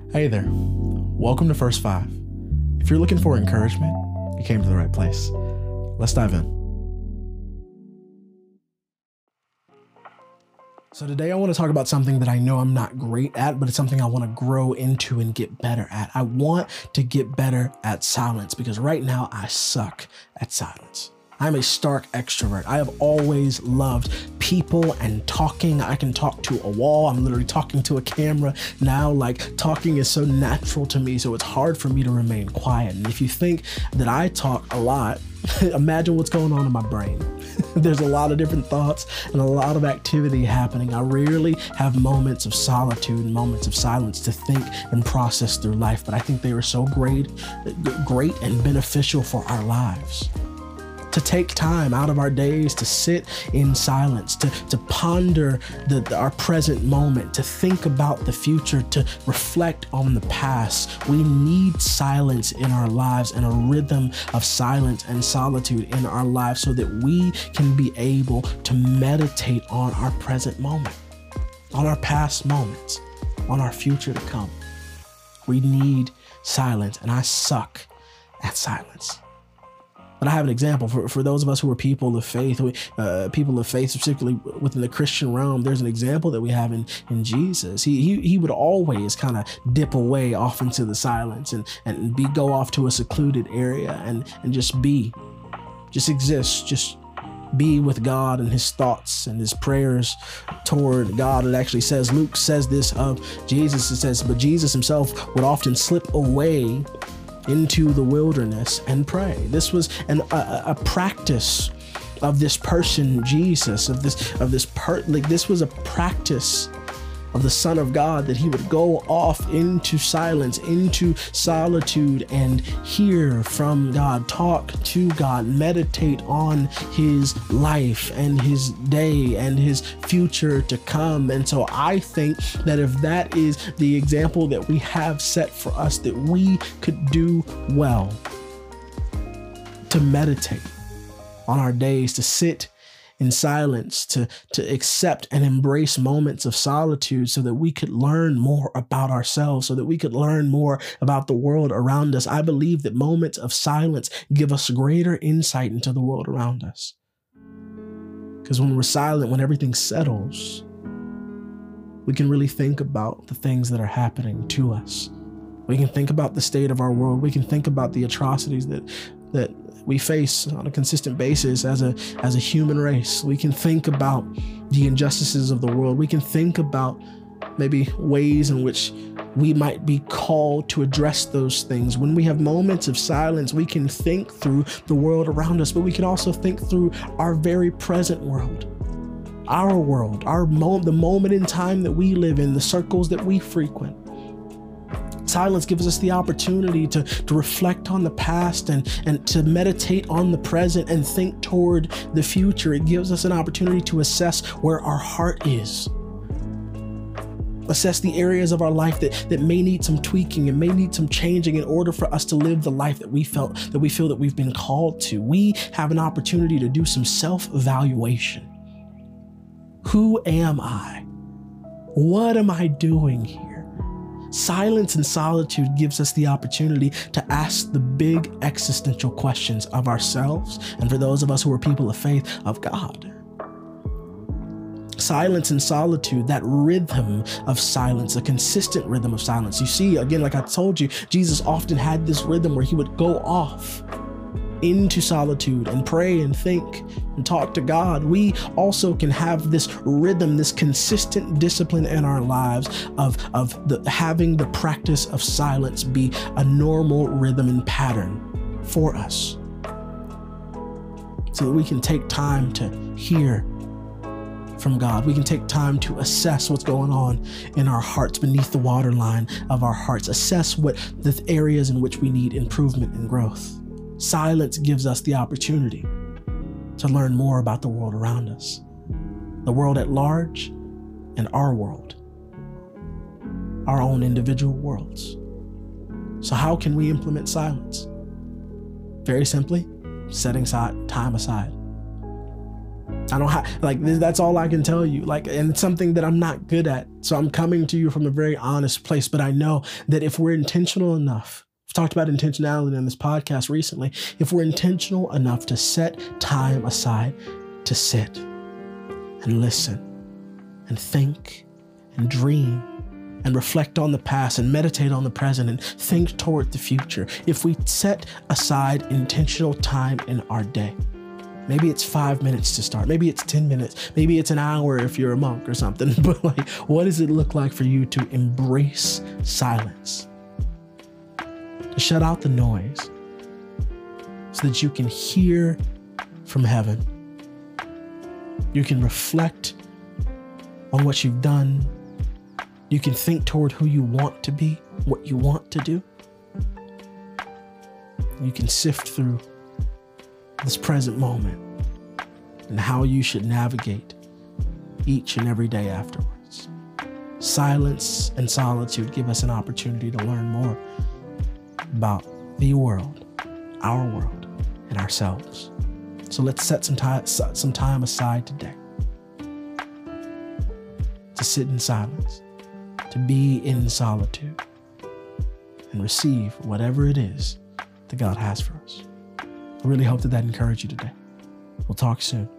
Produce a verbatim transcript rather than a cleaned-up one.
Hey there, welcome to First Five. If you're looking for encouragement, you came to the right place. Let's dive in. So today I want to talk about something that I know I'm not great at, but it's something I want to grow into and get better at. I want to get better at silence because right now I suck at silence. I'm a stark extrovert. I have always loved people and talking. I can talk to a wall. I'm literally talking to a camera now. Like, talking is so natural to me, so it's hard for me to remain quiet. And if you think that I talk a lot, imagine what's going on in my brain. There's a lot of different thoughts and a lot of activity happening. I rarely have moments of solitude and moments of silence to think and process through life, but I think they are so great, great and beneficial for our lives. To take time out of our days to sit in silence, to, to ponder the, the, our present moment, to think about the future, to reflect on the past. We need silence in our lives and a rhythm of silence and solitude in our lives so that we can be able to meditate on our present moment, on our past moments, on our future to come. We need silence, and I suck at silence. But I have an example for, for those of us who are people of faith, uh, people of faith, particularly within the Christian realm. There's an example that we have in, in Jesus. He, he, he would always kind of dip away off into the silence and, and be, go off to a secluded area and, and just be, just exist, just be with God and his thoughts and his prayers toward God. It actually says, Luke says this of Jesus. It says, but Jesus himself would often slip away into the wilderness and pray. This was an, a, a practice of this person, Jesus, of this, of this part, like this was a practice of the Son of God, that he would go off into silence, into solitude, and hear from God, talk to God, meditate on his life and his day and his future to come. And so I think that if that is the example that we have set for us, that we could do well to meditate on our days, to sit in silence, to, to accept and embrace moments of solitude so that we could learn more about ourselves, so that we could learn more about the world around us. I believe that moments of silence give us greater insight into the world around us. Because when we're silent, when everything settles, we can really think about the things that are happening to us. We can think about the state of our world. We can think about the atrocities that that we face on a consistent basis as a as a human race. We can think about the injustices of the world. We can think about maybe ways in which we might be called to address those things. When we have moments of silence, we can think through the world around us, but we can also think through our very present world, our world, our mo- the moment in time that we live in, the circles that we frequent. Silence gives us the opportunity to, to reflect on the past and, and to meditate on the present and think toward the future. It gives us an opportunity to assess where our heart is. Assess the areas of our life that, that may need some tweaking and may need some changing in order for us to live the life that we felt, that we feel that we've been called to. We have an opportunity to do some self-evaluation. Who am I? What am I doing here? Silence and solitude gives us the opportunity to ask the big existential questions of ourselves, and for those of us who are people of faith, of God. Silence and solitude, that rhythm of silence, a consistent rhythm of silence. You see, again, like I told you, Jesus often had this rhythm where he would go off into solitude and pray and think and talk to God. We also can have this rhythm, this consistent discipline in our lives of, of the, having the practice of silence be a normal rhythm and pattern for us, so that we can take time to hear from God. We can take time to assess what's going on in our hearts, beneath the waterline of our hearts, assess what the areas in which we need improvement and growth. Silence gives us the opportunity to learn more about the world around us, the world at large, and our world, our own individual worlds. So how can we implement silence? Very simply, setting time aside. I don't have, like, that's all I can tell you. Like, and it's something that I'm not good at. So I'm coming to you from a very honest place. But I know that if we're intentional enough, I've talked about intentionality in this podcast recently. If we're intentional enough to set time aside to sit and listen and think and dream and reflect on the past and meditate on the present and think toward the future, if we set aside intentional time in our day, maybe it's five minutes to start, maybe it's ten minutes, maybe it's an hour if you're a monk or something, but like, what does it look like for you to embrace silence? To shut out the noise so that you can hear from heaven. You can reflect on what you've done. You can think toward who you want to be, what you want to do. You can sift through this present moment and how you should navigate each and every day afterwards. Silence and solitude give us an opportunity to learn more about the world, our world, and ourselves. So let's set some time, some time aside today to sit in silence, to be in solitude, and receive whatever it is that God has for us. I really hope that that encouraged you today. We'll talk soon.